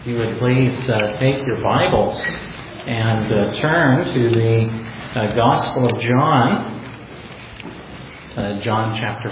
If you would please take your Bibles and turn to the Gospel of John, John chapter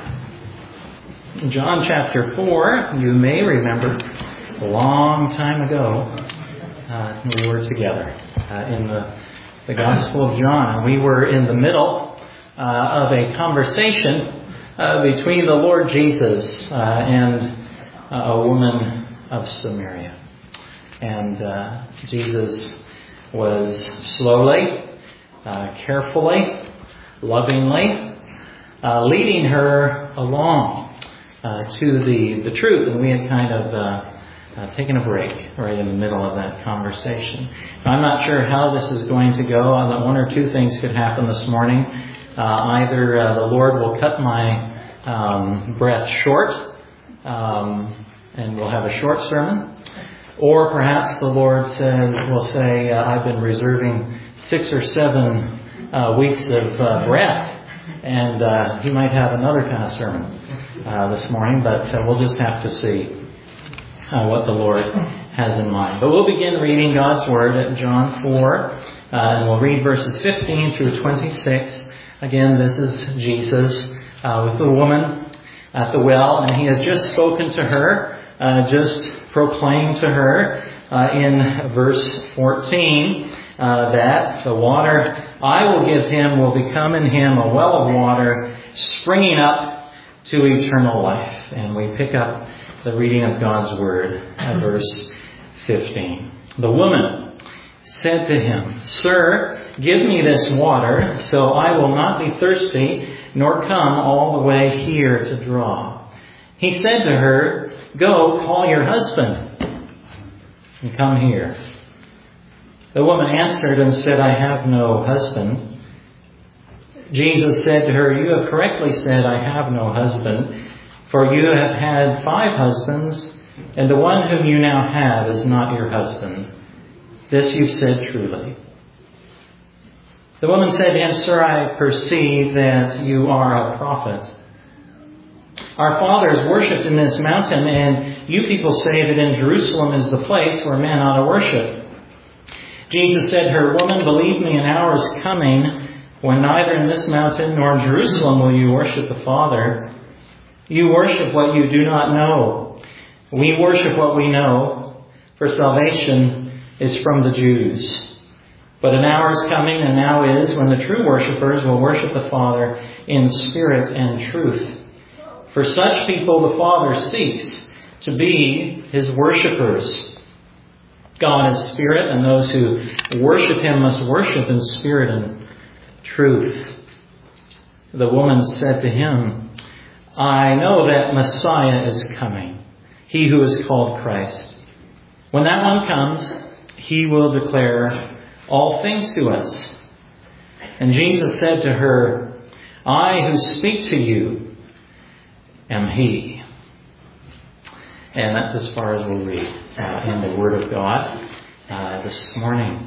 4. John chapter 4, you may remember, a long time ago, we were together in the Gospel of John. We were in the middle of a conversation between the Lord Jesus and a woman of Samaria. And Jesus was slowly, carefully, lovingly leading her along to the truth. And we had kind of taken a break right in the middle of that conversation. I'm not sure how this is going to go. One or two things could happen this morning. Either the Lord will cut my breath short, and we'll have a short sermon. Or perhaps the Lord will say, I've been reserving 6 or 7 weeks of breath, and He might have another kind of sermon this morning, but we'll just have to see what the Lord has in mind. But we'll begin reading God's Word at John 4, and we'll read verses 15 through 26. Again, this is Jesus with the woman at the well, and He has just spoken to her, just proclaimed to her in verse 14 that the water I will give him will become in him a well of water springing up to eternal life. And we pick up the reading of God's Word at verse 15. The woman said to him, Sir, give me this water so I will not be thirsty nor come all the way here to draw. He said to her, Go, call your husband and come here. The woman answered and said, I have no husband. Jesus said to her, You have correctly said, I have no husband, for you have had 5 husbands, and the one whom you now have is not your husband. This you've said truly. The woman said to him, Sir, I perceive that you are a prophet. Our fathers worshipped in this mountain, and you people say that in Jerusalem is the place where men ought to worship. Jesus said to her, Woman, believe me, an hour is coming when neither in this mountain nor in Jerusalem will you worship the Father. You worship what you do not know. We worship what we know, for salvation is from the Jews. But an hour is coming, and now is, when the true worshippers will worship the Father in spirit and truth. For such people the Father seeks to be His worshippers. God is spirit, and those who worship Him must worship in spirit and truth. The woman said to him, I know that Messiah is coming, He who is called Christ. When that one comes, He will declare all things to us. And Jesus said to her, I who speak to you am He. And that's as far as we'll read in the Word of God this morning.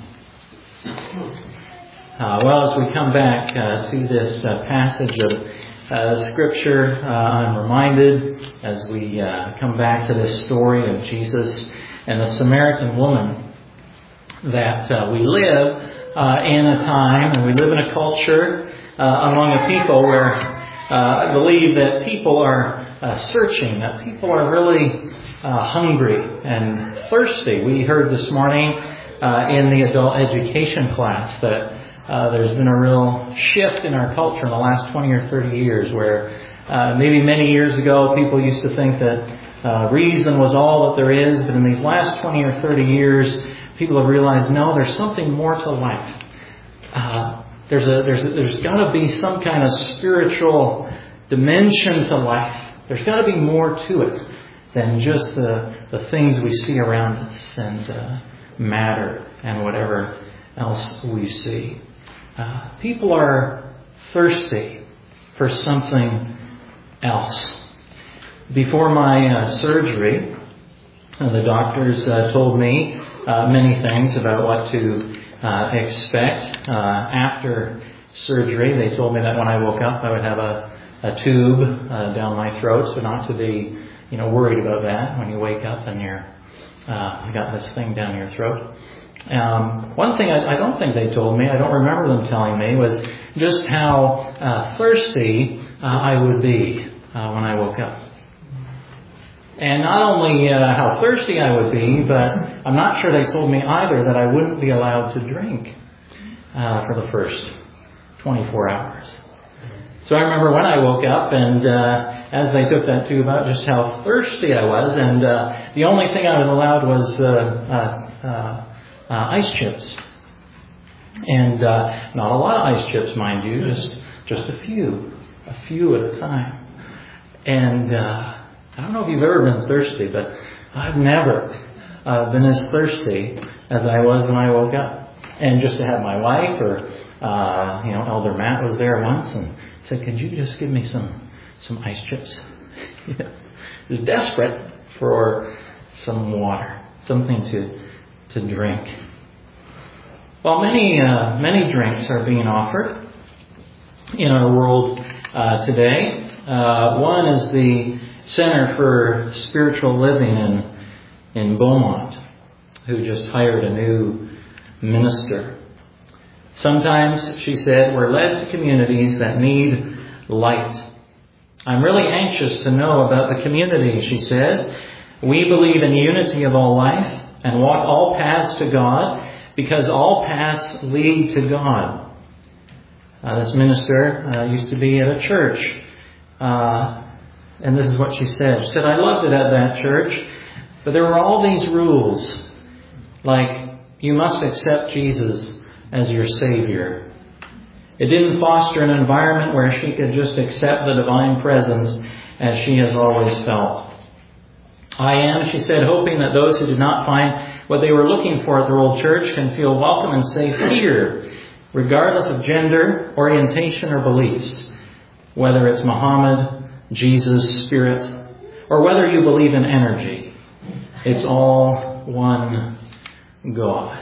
Well, as we come back to this passage of Scripture, I'm reminded as we come back to this story of Jesus and the Samaritan woman that we live in a time and we live in a culture among a people where I believe that people are searching, that people are really hungry and thirsty. We heard this morning in the adult education class that there's been a real shift in our culture in the last 20 or 30 years where maybe many years ago people used to think that reason was all that there is, but in these last 20 or 30 years people have realized, no, there's something more to life. There's got to be some kind of spiritual dimension to life. There's got to be more to it than just the things we see around us and matter and whatever else we see. People are thirsty for something else. Before my surgery, the doctors told me many things about what to expect after surgery. They told me that when I woke up I would have a tube down my throat, so not to be worried about that when you wake up and you're I got this thing down your throat. One thing I don't think they told me, I don't remember them telling me, was just how thirsty I would be when I woke up. And not only how thirsty I would be, but I'm not sure they told me either that I wouldn't be allowed to drink for the first 24 hours. So I remember when I woke up, and as they took that tube out, just how thirsty I was, and the only thing I was allowed was ice chips. And not a lot of ice chips, mind you, just a few at a time. And I don't know if you've ever been thirsty, but I've never been as thirsty as I was when I woke up. And just to have my wife or Elder Matt was there once and said, "Could you just give me some ice chips?" I was desperate for some water, something to drink. Well, many drinks are being offered in our world today. One is the Center for Spiritual Living in Beaumont, who just hired a new minister. Sometimes, she said, we're led to communities that need light. I'm really anxious to know about the community, she says. We believe in unity of all life and walk all paths to God because all paths lead to God. This minister used to be at a church, and this is what she said. She said, I loved it at that church, but there were all these rules, like you must accept Jesus as your Savior. It didn't foster an environment where she could just accept the divine presence as she has always felt. I am, she said, hoping that those who did not find what they were looking for at their old church can feel welcome and safe here, regardless of gender, orientation, or beliefs. Whether it's Muhammad, Jesus, Spirit, or whether you believe in energy. It's all one God.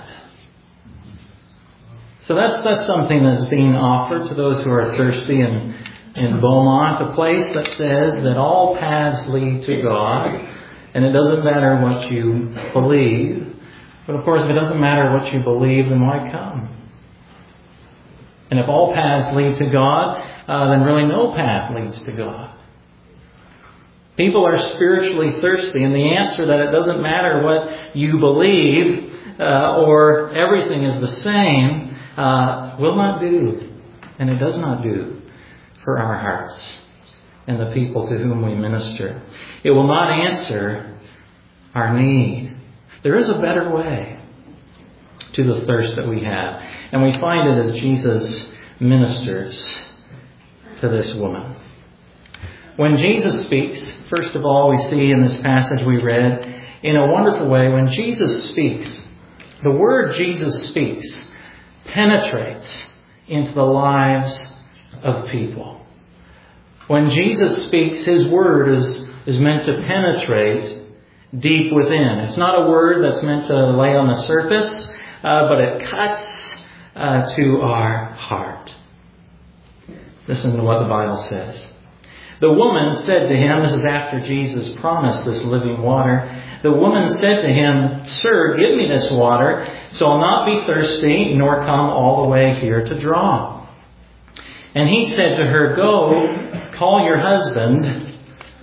So that's something that's being offered to those who are thirsty in Beaumont, a place that says that all paths lead to God, and it doesn't matter what you believe. But of course, if it doesn't matter what you believe, then why come? And if all paths lead to God, then really no path leads to God. People are spiritually thirsty, and the answer that it doesn't matter what you believe or everything is the same will not do, and it does not do for our hearts and the people to whom we minister. It will not answer our need. There is a better way to the thirst that we have, and we find it as Jesus ministers to this woman. When Jesus speaks, first of all, we see in this passage we read, in a wonderful way, when Jesus speaks, the word Jesus speaks penetrates into the lives of people. When Jesus speaks, His word is meant to penetrate deep within. It's not a word that's meant to lay on the surface, but it cuts to our heart. Listen to what the Bible says. The woman said to him, this is after Jesus promised this living water. The woman said to him, Sir, give me this water, so I'll not be thirsty, nor come all the way here to draw. And he said to her, Go, call your husband,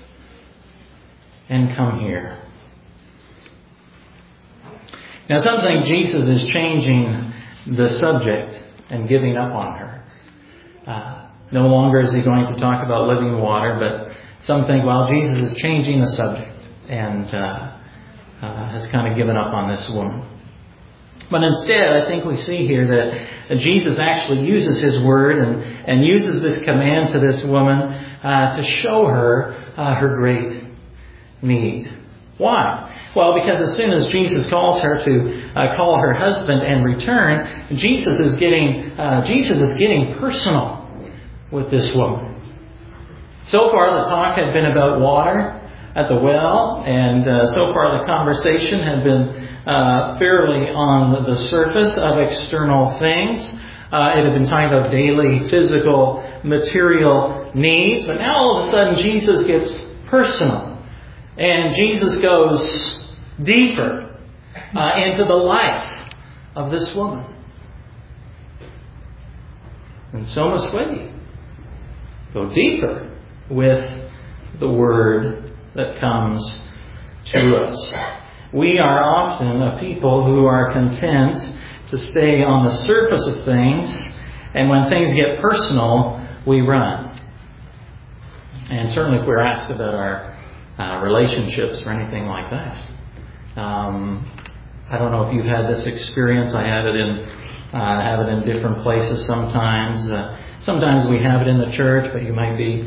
and come here. Now, something Jesus is changing the subject and giving up on her. No longer is he going to talk about living water, but some think, well, Jesus is changing the subject and has kind of given up on this woman. But instead, I think we see here that Jesus actually uses His word and uses this command to this woman to show her her great need. Why? Well, because as soon as Jesus calls her to call her husband and return, Jesus is getting personal with this woman. So far, the talk had been about water at the well, and so far the conversation had been fairly on the surface of external things. It had been talking about daily, physical, material needs, but now all of a sudden Jesus gets personal. And Jesus goes, deeper into the life of this woman. And so must we go deeper with the Word that comes to us. We are often a people who are content to stay on the surface of things, and when things get personal, we run. And certainly if we're asked about our relationships or anything like that. I don't know if you've had this experience. I have it in different places sometimes. Sometimes we have it in the church, but you might be,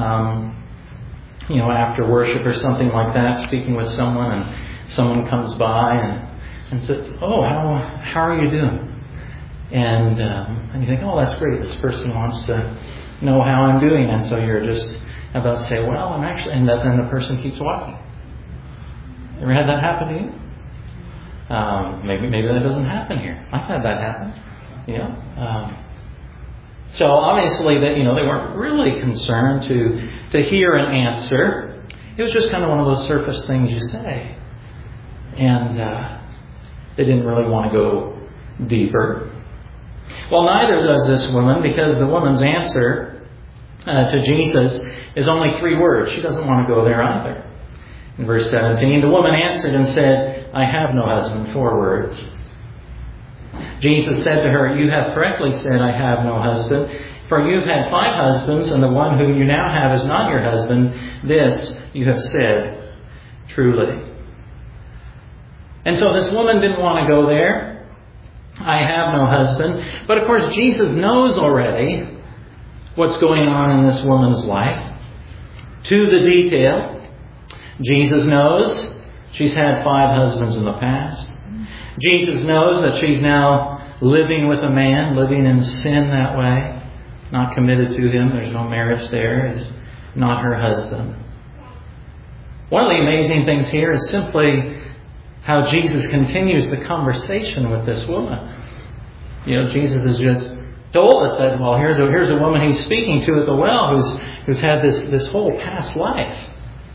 after worship or something like that, speaking with someone, and someone comes by and says, "Oh, how are you doing?" And you think, "Oh, that's great. This person wants to know how I'm doing," and so you're just about to say, "Well, I'm actually," and then the person keeps walking. Ever had that happen to you? Maybe that doesn't happen here. I've had that happen. So obviously that they weren't really concerned to hear an answer. It was just kind of one of those surface things you say, and they didn't really want to go deeper. Well, neither does this woman, because the woman's answer to Jesus is only 3 words. She doesn't want to go there either. In verse 17, the woman answered and said, "I have no husband." 4 words. Jesus said to her, "You have correctly said, 'I have no husband,' for you've had 5 husbands, and the one whom you now have is not your husband. This you have said truly." And so this woman didn't want to go there. I have no husband. But of course, Jesus knows already what's going on in this woman's life, to the detail. Jesus knows she's had 5 husbands in the past. Jesus knows that she's now living with a man, living in sin that way, not committed to him. There's no marriage there. He's not her husband. One of the amazing things here is simply how Jesus continues the conversation with this woman. Jesus has just told us that, well, here's a woman he's speaking to at the well who's had this whole past life.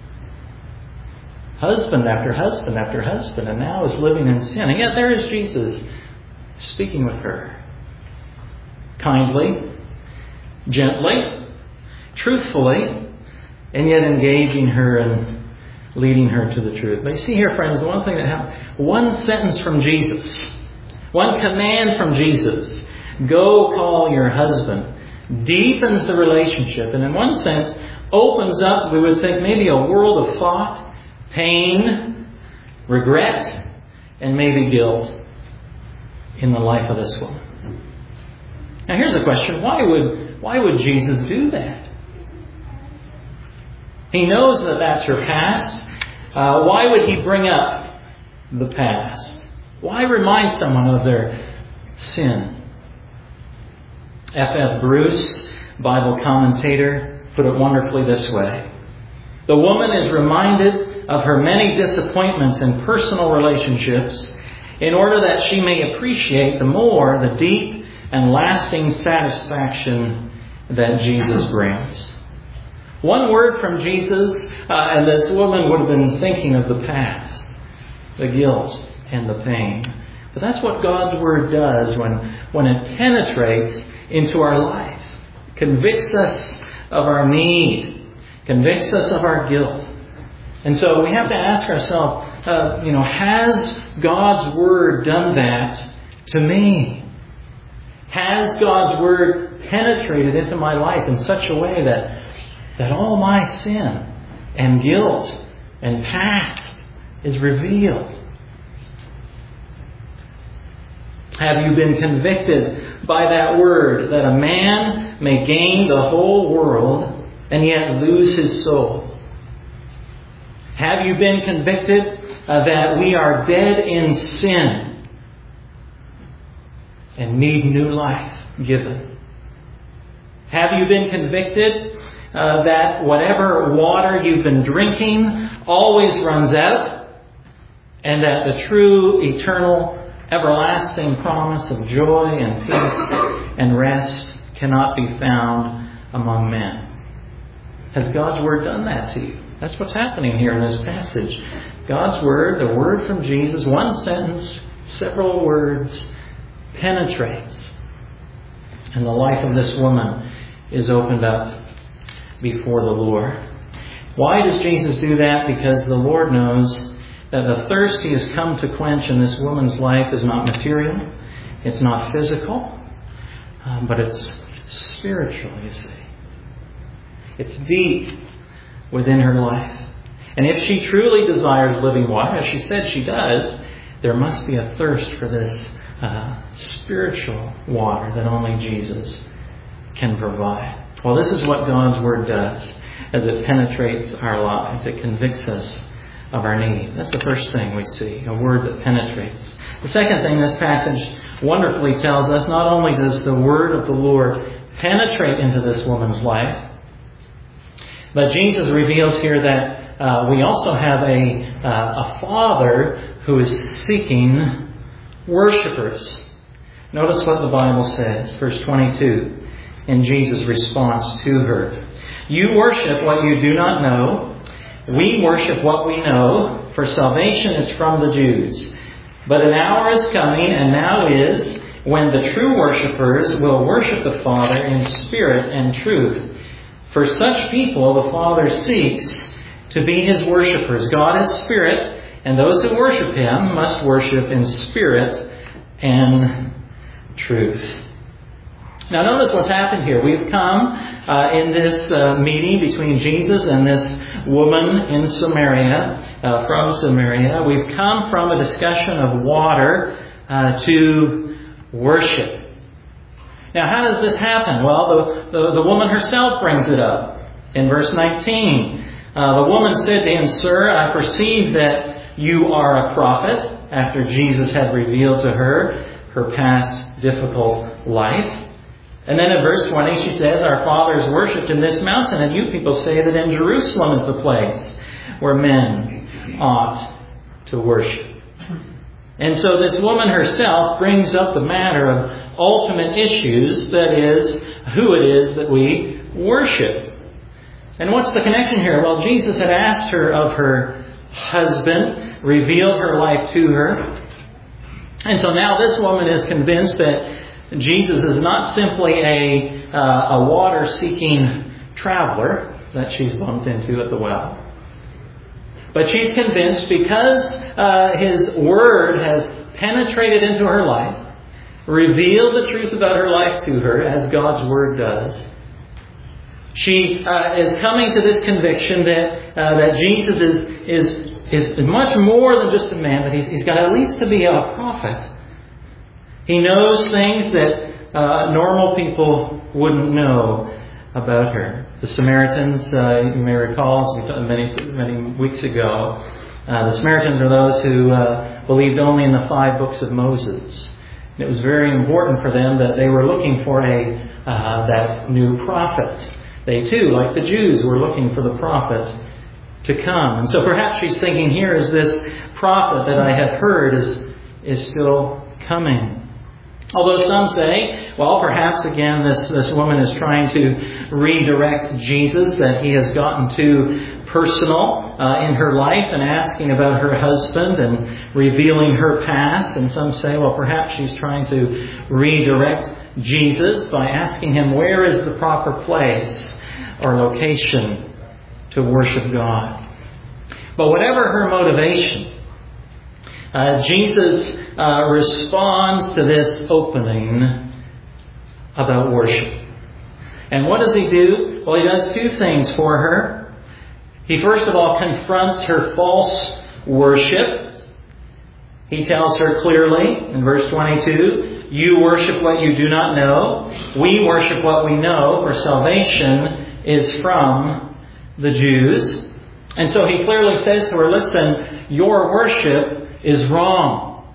Husband after husband after husband, and now is living in sin. And yet there is Jesus speaking with her. Kindly, gently, truthfully, and yet engaging her and leading her to the truth. But you see here, friends, the one thing that happened, one sentence from Jesus, one command from Jesus, "Go call your husband," deepens the relationship, and in one sense opens up, we would think, maybe a world of thought, pain, regret, and maybe guilt in the life of this woman. Now here's a question. Why would Jesus do that? He knows that that's her past. Why would he bring up the past? Why remind someone of their sin? F.F. Bruce, Bible commentator, put it wonderfully this way. The woman is reminded of her many disappointments in personal relationships in order that she may appreciate the more the deep and lasting satisfaction that Jesus brings. One word from Jesus, and this woman would have been thinking of the past, the guilt and the pain. But that's what God's Word does when it penetrates into our life. Convicts us of our need. Convicts us of our guilt. And so we have to ask ourselves, has God's Word done that to me? Has God's Word penetrated into my life in such a way that all my sin and guilt and past is revealed? Have you been convicted by that word that a man may gain the whole world and yet lose his soul? Have you been convicted that we are dead in sin and need new life given? Have you been convicted that whatever water you've been drinking always runs out, and that the true, eternal, everlasting promise of joy and peace and rest cannot be found among men? Has God's Word done that to you? That's what's happening here in this passage. God's Word, the Word from Jesus, one sentence, several words, penetrates. And the life of this woman is opened up before the Lord. Why does Jesus do that? Because the Lord knows that the thirst He has come to quench in this woman's life is not material, it's not physical, but it's spiritual, you see. It's deep within her life. And if she truly desires living water, as she said she does, there must be a thirst for this spiritual water that only Jesus can provide. Well, this is what God's Word does as it penetrates our lives. It convicts us of our need. That's the first thing we see, a Word that penetrates. The second thing this passage wonderfully tells us, not only does the Word of the Lord penetrate into this woman's life, but Jesus reveals here that we also have a Father who is seeking worshipers. Notice what the Bible says, verse 22, in Jesus' response to her. You worship what you do not know. We worship what we know, for salvation is from the Jews. But an hour is coming, and now is, when the true worshippers will worship the Father in spirit and truth. For such people the Father seeks to be His worshippers. God is spirit, and those who worship Him must worship in spirit and truth. Now notice what's happened here. We've come in this meeting between Jesus and this woman in Samaria, from Samaria. We've come from a discussion of water to worship. Now how does this happen? Well, the woman herself brings it up. In verse 19, the woman said to Him, Sir, I perceive that you are a prophet, after Jesus had revealed to her past difficult life. And then in verse 20 she says, Our fathers worshipped in this mountain, and you people say that in Jerusalem is the place where men ought to worship. And so this woman herself brings up the matter of ultimate issues, that is, who it is that we worship. And what's the connection here? Well, Jesus had asked her of her husband, revealed her life to her. And so now this woman is convinced that Jesus is not simply a water-seeking traveler that she's bumped into at the well. But she's convinced because His Word has penetrated into her life, revealed the truth about her life to her, as God's Word does. She is coming to this conviction that Jesus is much more than just a man, but he's got at least to be a prophet. He knows things that normal people wouldn't know about her. The Samaritans, you may recall, many weeks ago, the Samaritans are those who believed only in the 5 books of Moses. And it was very important for them that they were looking for that new prophet. They too, like the Jews, were looking for the prophet to come. And so perhaps she's thinking, here is this prophet that I have heard is still coming. Although some say, well, perhaps again this woman is trying to redirect Jesus, that He has gotten too personal in her life and asking about her husband and revealing her past. And some say, well, perhaps she's trying to redirect Jesus by asking Him where is the proper place or location to worship God. But whatever her motivation, Jesus responds to this opening about worship. And what does He do? Well, He does 2 things for her. He first of all confronts her false worship. He tells her clearly in verse 22, You worship what you do not know. We worship what we know, for salvation is from the Jews. And so He clearly says to her, listen, your worship is wrong.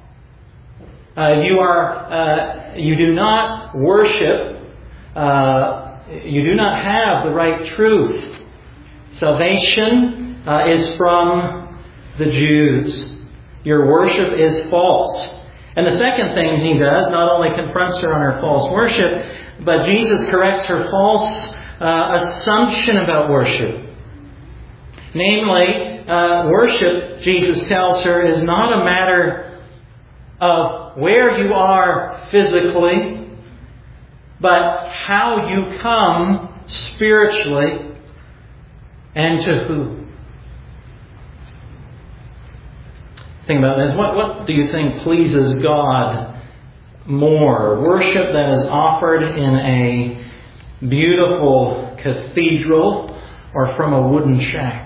You do not worship, you do not have the right truth. Salvation is from the Jews. Your worship is false. And the second thing He does, not only confronts her on her false worship, but Jesus corrects her false assumption about worship. Namely, worship, Jesus tells her, is not a matter of where you are physically, but how you come spiritually and to who. Think about this. What do you think pleases God more? Worship that is offered in a beautiful cathedral or from a wooden shack?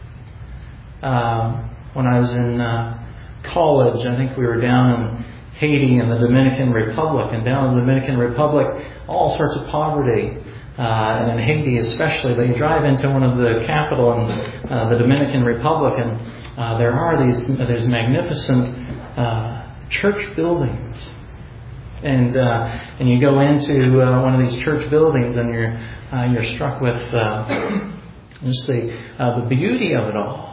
When I was in college, I think we were down in Haiti and the Dominican Republic. And down in the Dominican Republic, all sorts of poverty. And in Haiti especially, but you drive into one of the capital in the Dominican Republic, and there's magnificent church buildings, and you go into one of these church buildings, and you're struck with just the beauty of it all.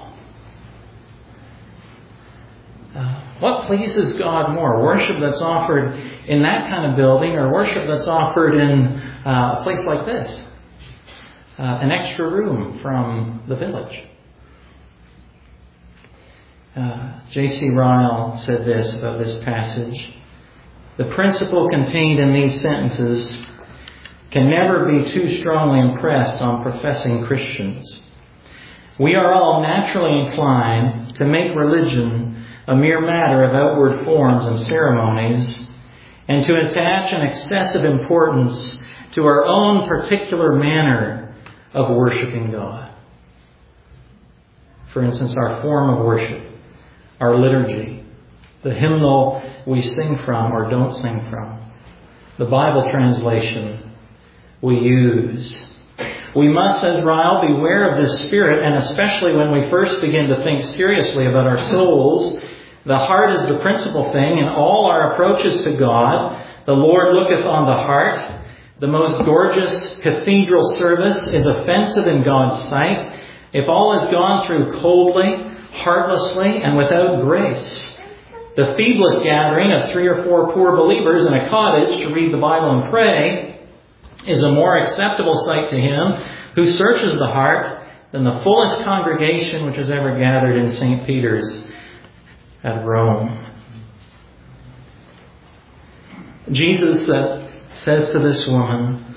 What pleases God more? Worship that's offered in that kind of building, or worship that's offered in a place like this? An extra room from the village. J.C. Ryle said this about this passage. The principle contained in these sentences can never be too strongly impressed on professing Christians. We are all naturally inclined to make religion a mere matter of outward forms and ceremonies, and to attach an excessive importance to our own particular manner of worshiping God. For instance, our form of worship, our liturgy, the hymnal we sing from or don't sing from, the Bible translation we use. We must, says Ryle, beware of this spirit, and especially when we first begin to think seriously about our souls. The heart is the principal thing in all our approaches to God. The Lord looketh on the heart. The most gorgeous cathedral service is offensive in God's sight if all is gone through coldly, heartlessly, and without grace. The feeblest gathering of 3 or 4 poor believers in a cottage to read the Bible and pray is a more acceptable sight to Him who searches the heart than the fullest congregation which has ever gathered in St. Peter's at Rome. Jesus says to this woman,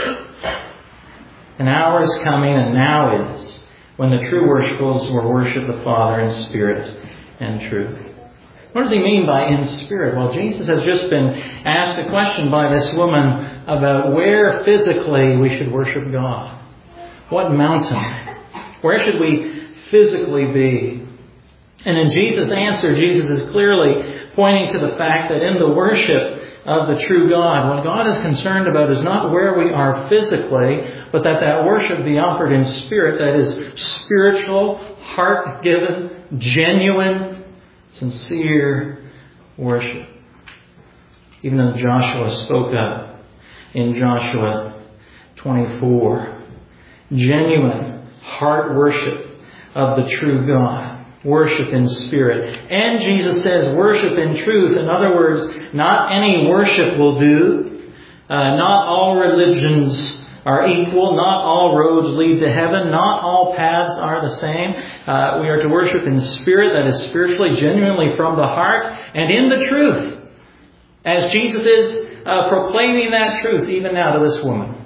an hour is coming, and now is, when the true worshippers will worship the Father in spirit and truth. What does he mean by in spirit? Well, Jesus has just been asked a question by this woman about where physically we should worship God. What mountain? Where should we physically be? And in Jesus' answer, Jesus is clearly pointing to the fact that in the worship of the true God, what God is concerned about is not where we are physically, but that worship be offered in spirit, that is spiritual, heart-given, genuine, sincere worship. Even as Joshua spoke of in Joshua 24. Genuine heart worship of the true God. Worship in spirit. And Jesus says worship in truth. In other words, not any worship will do. Not all religions are equal. Not all roads lead to heaven. Not all paths are the same. We are to worship in spirit, that is spiritually, genuinely from the heart, and in the truth. As Jesus is proclaiming that truth even now to this woman.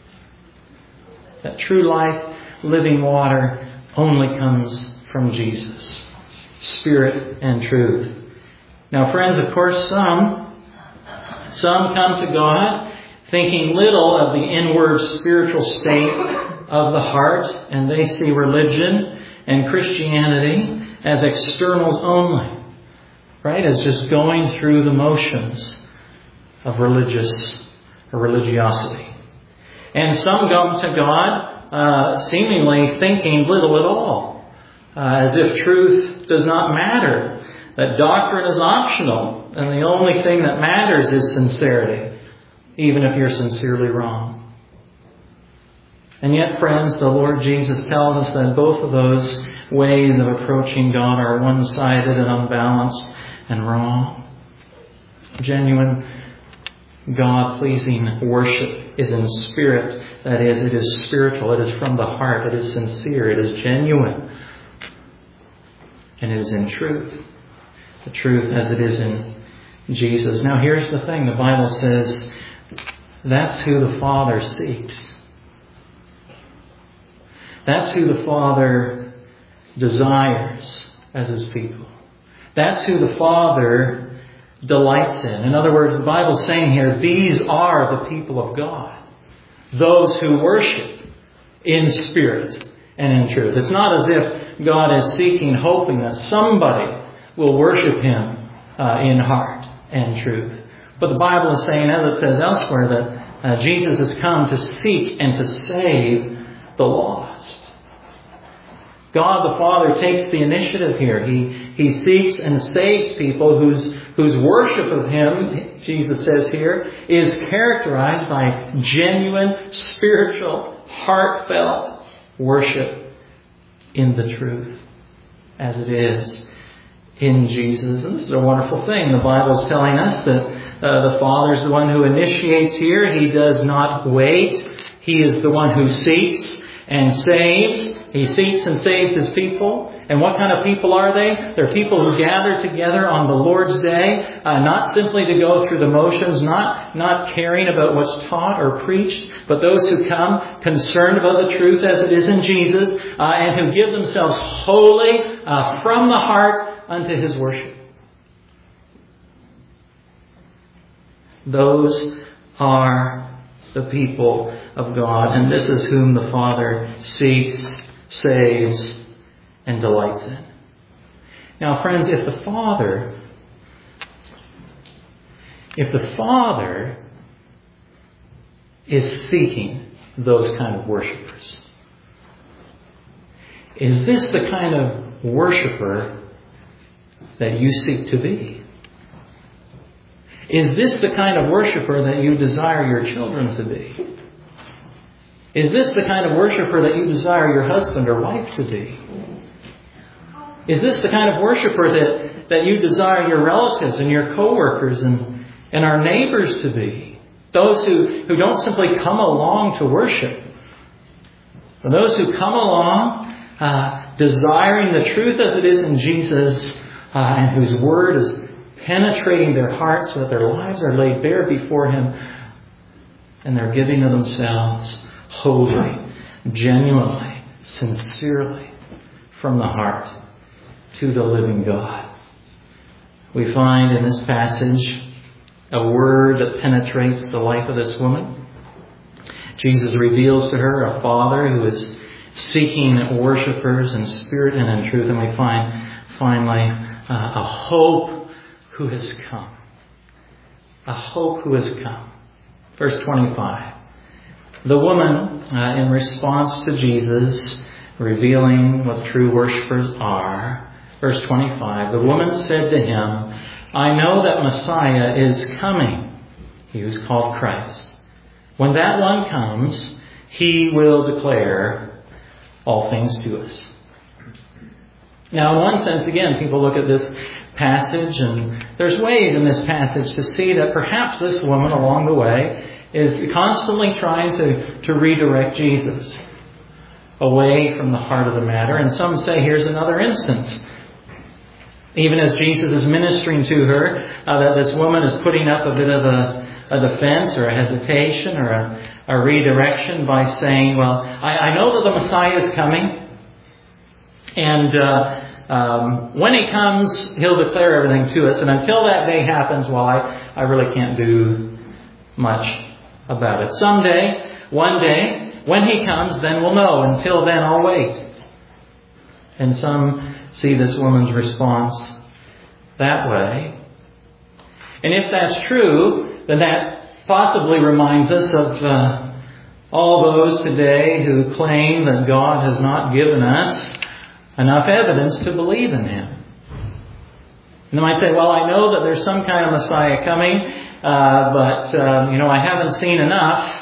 That true life, living water only comes from Jesus. Spirit and truth. Now, friends, of course, some come to God thinking little of the inward spiritual state of the heart, and they see religion and Christianity as externals only, right? As just going through the motions of religiosity. And some come to God seemingly thinking little at all. As if truth does not matter, that doctrine is optional, and the only thing that matters is sincerity, even if you're sincerely wrong. And yet, friends, the Lord Jesus tells us that both of those ways of approaching God are one-sided and unbalanced and wrong. Genuine God-pleasing worship is in spirit. That is, it is spiritual. It is from the heart. It is sincere. It is genuine. And it is in truth. The truth as it is in Jesus. Now here's the thing. The Bible says that's who the Father seeks. That's who the Father desires as His people. That's who the Father delights in. In other words, the Bible's saying here, these are the people of God. Those who worship in spirit and in truth. It's not as if God is seeking, hoping that somebody will worship Him in heart and truth. But the Bible is saying, as it says elsewhere, that Jesus has come to seek and to save the lost. God the Father takes the initiative here. He seeks and saves people whose worship of Him, Jesus says here, is characterized by genuine, spiritual, heartfelt worship in the truth as it is in Jesus. And this is a wonderful thing. The Bible is telling us that the Father is the one who initiates here. He does not wait. He is the one who seeks and saves. He seeks and saves His people. And what kind of people are they? They're people who gather together on the Lord's Day, not simply to go through the motions, not caring about what's taught or preached, but those who come concerned about the truth as it is in Jesus, and who give themselves wholly from the heart unto His worship. Those are the people of God, and this is whom the Father seeks, saves, and delights in. Now, friends, if the Father is seeking those kind of worshipers, is this the kind of worshiper that you seek to be? Is this the kind of worshiper that you desire your children to be? Is this the kind of worshiper that you desire your husband or wife to be? Is this the kind of worshiper that you desire your relatives and your co-workers and our neighbors to be? Those who don't simply come along to worship. But those who come along desiring the truth as it is in Jesus, and whose word is penetrating their hearts so that their lives are laid bare before Him, and they're giving of themselves wholly, genuinely, sincerely, from the heart to the living God. We find in this passage a word that penetrates the life of this woman. Jesus reveals to her a Father who is seeking worshipers in spirit and in truth. And we find finally a hope who has come. A hope who has come. Verse 25. The woman, in response to Jesus, revealing what true worshipers are, verse 25, the woman said to Him, I know that Messiah is coming, He who's called Christ. When that one comes, He will declare all things to us. Now, in one sense, again, people look at this passage, and there's ways in this passage to see that perhaps this woman along the way is constantly trying to redirect Jesus away from the heart of the matter. And some say, here's another instance. Even as Jesus is ministering to her, that this woman is putting up a bit of a defense or a hesitation or a redirection by saying, well, I know that the Messiah is coming. And when He comes, He'll declare everything to us. And until that day happens, well, I really can't do much about it. Someday, one day, when He comes, then we'll know. Until then, I'll wait. And some see this woman's response that way. And if that's true, then that possibly reminds us of all those today who claim that God has not given us enough evidence to believe in Him. And they might say, well, I know that there's some kind of Messiah coming, but I haven't seen enough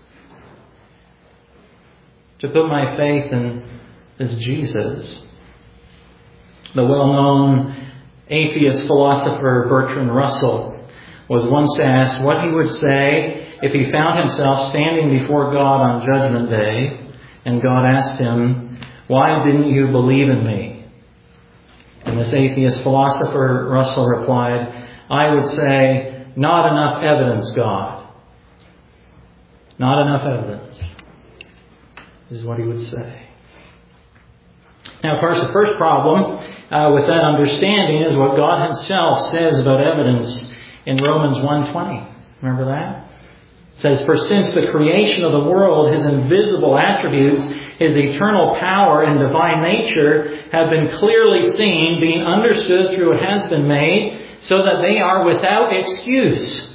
to put my faith in this Jesus. The well-known atheist philosopher Bertrand Russell was once asked what he would say if he found himself standing before God on Judgment Day, and God asked him, "Why didn't you believe in me?" And this atheist philosopher, Russell, replied, "I would say, not enough evidence, God. Not enough evidence," is what he would say. Now, of course, the first problem with that understanding is what God Himself says about evidence in Romans 1:20. Remember that? It says, "For since the creation of the world, His invisible attributes, His eternal power and divine nature have been clearly seen, being understood through what has been made, so that they are without excuse.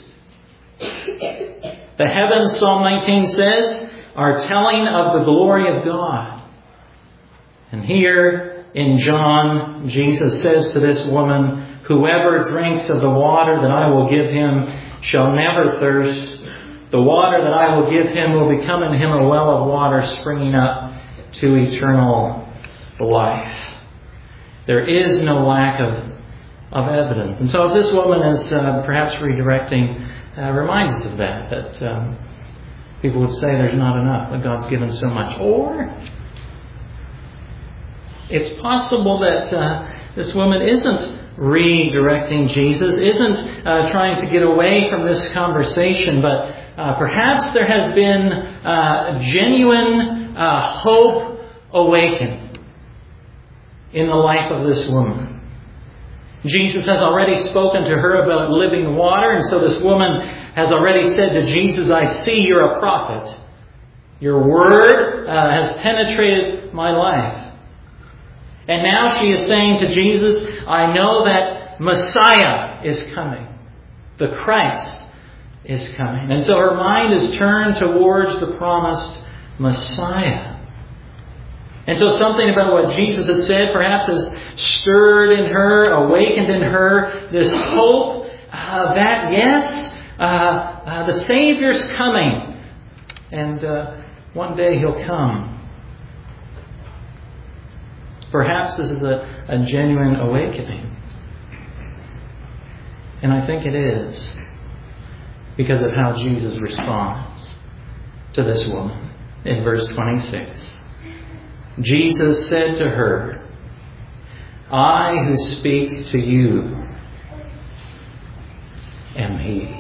The heavens," Psalm 19 says, "are telling of the glory of God." And here in John, Jesus says to this woman, "Whoever drinks of the water that I will give him shall never thirst. The water that I will give him will become in him a well of water springing up to eternal life." There is no lack of evidence. And so if this woman is perhaps redirecting, reminds us of that people would say there's not enough, that God's given so much. Or it's possible that this woman isn't redirecting Jesus, isn't trying to get away from this conversation, but perhaps there has been genuine hope awakened in the life of this woman. Jesus has already spoken to her about living water, and so this woman has already said to Jesus, "I see you're a prophet. Your word has penetrated my life." And now she is saying to Jesus, "I know that Messiah is coming. The Christ is coming." And so her mind is turned towards the promised Messiah. And so something about what Jesus has said perhaps has stirred in her, awakened in her this hope that, yes, the Savior's coming. And one day He'll come. Perhaps this is a genuine awakening. And I think it is because of how Jesus responds to this woman. In verse 26, Jesus said to her, "I who speak to you am He."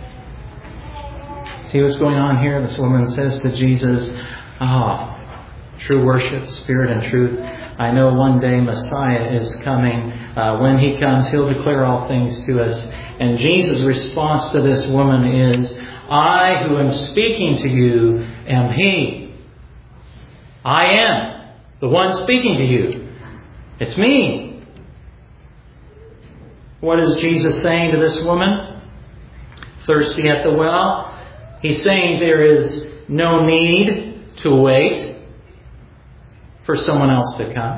See what's going on here? This woman says to Jesus, true worship, spirit and truth. I know one day Messiah is coming. When He comes, He'll declare all things to us. And Jesus' response to this woman is, "I who am speaking to you am He." I am the one speaking to you. It's me. What is Jesus saying to this woman? Thirsty at the well? He's saying there is no need to wait for someone else to come.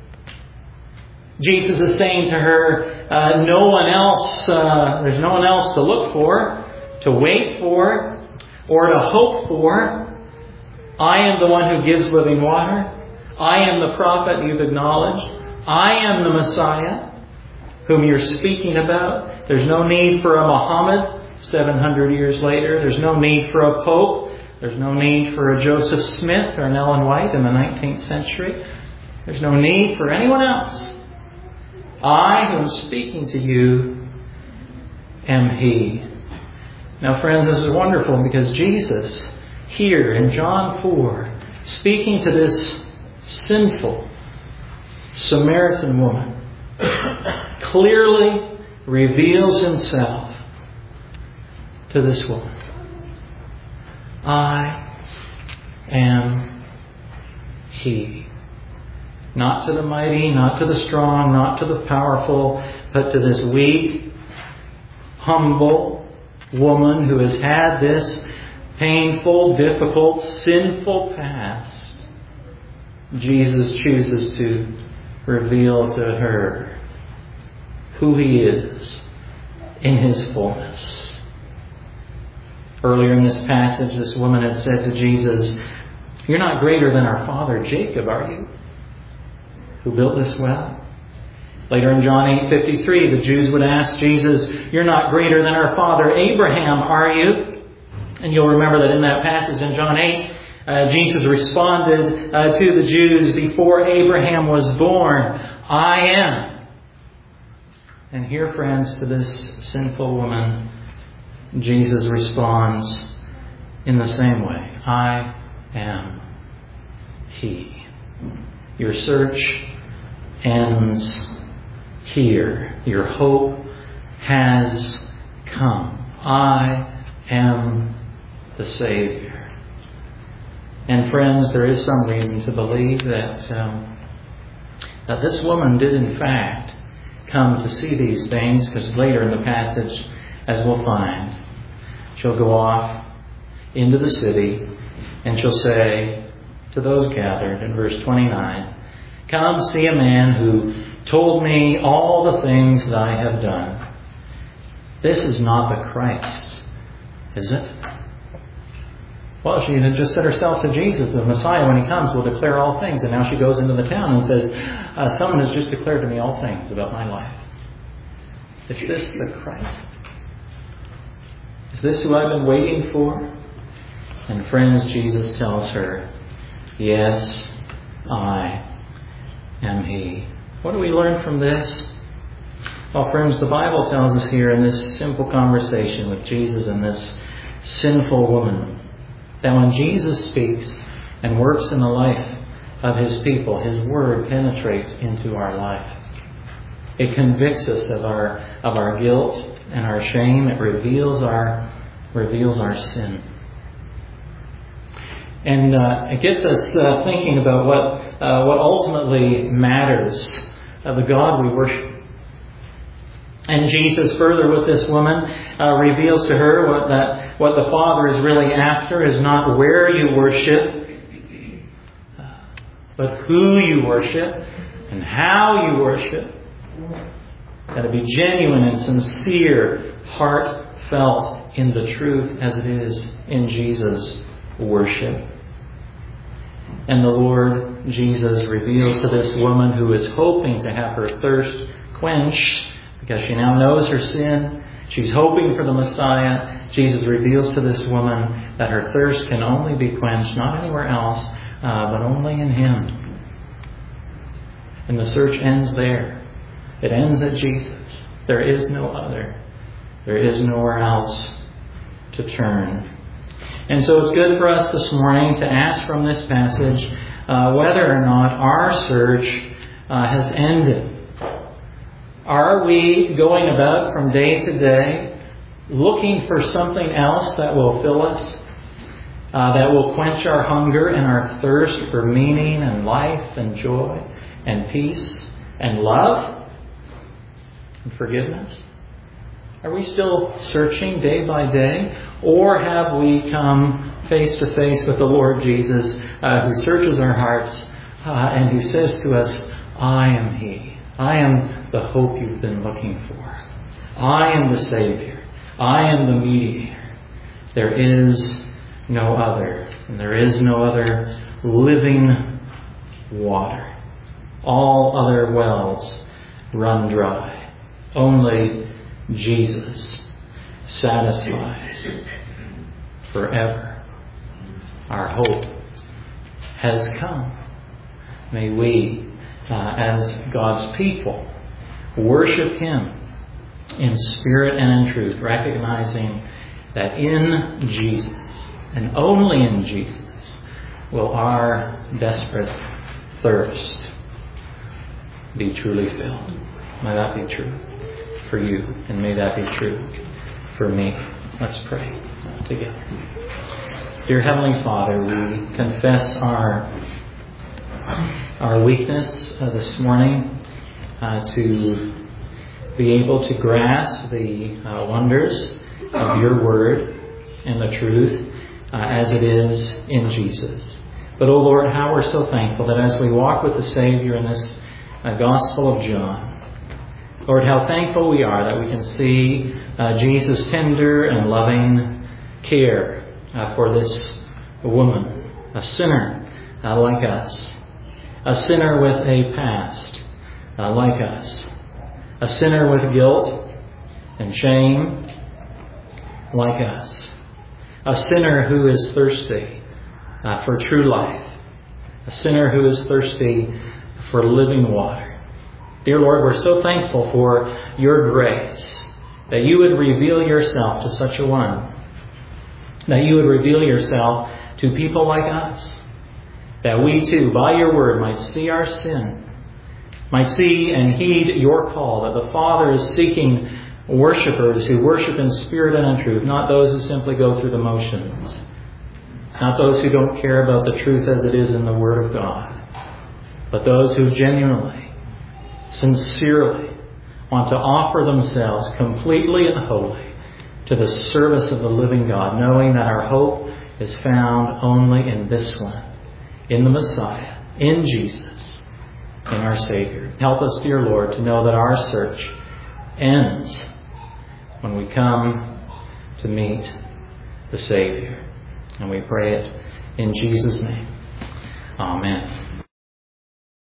Jesus is saying to her, there's no one else to look for, to wait for, or to hope for. I am the one who gives living water. I am the prophet you've acknowledged. I am the Messiah whom you're speaking about. There's no need for a Muhammad 700 years later. There's no need for a Pope. There's no need for a Joseph Smith or an Ellen White in the 19th century. There's no need for anyone else. I who am speaking to you am He. Now, friends, this is wonderful because Jesus, here in John 4, speaking to this sinful Samaritan woman, clearly reveals Himself to this woman. I am He. Not to the mighty, not to the strong, not to the powerful, but to this weak, humble woman who has had this painful, difficult, sinful past. Jesus chooses to reveal to her who He is in His fullness. Earlier in this passage, this woman had said to Jesus, "You're not greater than our father Jacob, are you? Who built this well? Later in John 8:53, the Jews would ask Jesus, "You're not greater than our father Abraham, are you?" And you'll remember that in that passage in John 8, Jesus responded to the Jews, "Before Abraham was born, I am." And here, friends, to this sinful woman, Jesus responds in the same way. I am He. Your search ends here. Your hope has come. I am the Savior. And friends, there is some reason to believe that this woman did in fact come to see these things, because later in the passage, as we'll find, she'll go off into the city and she'll say to those gathered in verse 29, "Come see a man who told me all the things that I have done." This is not the Christ, is it? Well, she had just said herself to Jesus, the Messiah, when He comes, will declare all things. And now she goes into the town and says, someone has just declared to me all things about my life. Is this the Christ? Is this who I've been waiting for? And friends, Jesus tells her, yes, I am He. What do we learn from this? Well, friends, the Bible tells us here in this simple conversation with Jesus and this sinful woman, that when Jesus speaks and works in the life of His people, His Word penetrates into our life. It convicts us of our guilt and our shame. It reveals our sin. And it gets us thinking about what ultimately matters, the God we worship. And Jesus, further with this woman, reveals to her what the Father is really after is not where you worship, but who you worship and how you worship. Got to be genuine and sincere, heartfelt in the truth as it is in Jesus' worship. And the Lord Jesus reveals to this woman who is hoping to have her thirst quenched, because she now knows her sin, she's hoping for the Messiah. Jesus reveals to this woman that her thirst can only be quenched, not anywhere else, but only in Him. And the search ends there. It ends at Jesus. There is no other. There is nowhere else to turn. And so it's good for us this morning to ask from this passage whether or not our search has ended. Are we going about from day to day looking for something else that will fill us, that will quench our hunger and our thirst for meaning and life and joy and peace and love and forgiveness? Are we still searching day by day? Or have we come face to face with the Lord Jesus, who searches our hearts and who says to us, I am He. I am the hope you've been looking for. I am the Savior. I am the mediator. There is no other. And there is no other living water. All other wells run dry. Only Jesus satisfies forever. Our hope has come. May we, as God's people, worship Him in spirit and in truth, recognizing that in Jesus, and only in Jesus, will our desperate thirst be truly filled. May that be true for you, and may that be true for me. Let's pray together. Dear Heavenly Father, we confess our weakness this morning to be able to grasp the wonders of your word and the truth as it is in Jesus. But, oh Lord, how we're so thankful that as we walk with the Savior in this Gospel of John, Lord, how thankful we are that we can see Jesus' tender and loving care for this woman, a sinner like us, a sinner with a past like us, a sinner with guilt and shame like us, a sinner who is thirsty for true life, a sinner who is thirsty for living water. Dear Lord, we're so thankful for your grace, that you would reveal yourself to such a one, that you would reveal yourself to people like us, that we too, by your word, might see our sin, might see and heed your call, that the Father is seeking worshipers who worship in spirit and in truth, not those who simply go through the motions, not those who don't care about the truth as it is in the Word of God, but those who genuinely, sincerely want to offer themselves completely and wholly to the service of the living God, knowing that our hope is found only in this one, in the Messiah, in Jesus, in our Savior. Help us, dear Lord, to know that our search ends when we come to meet the Savior. And we pray it in Jesus' name. Amen.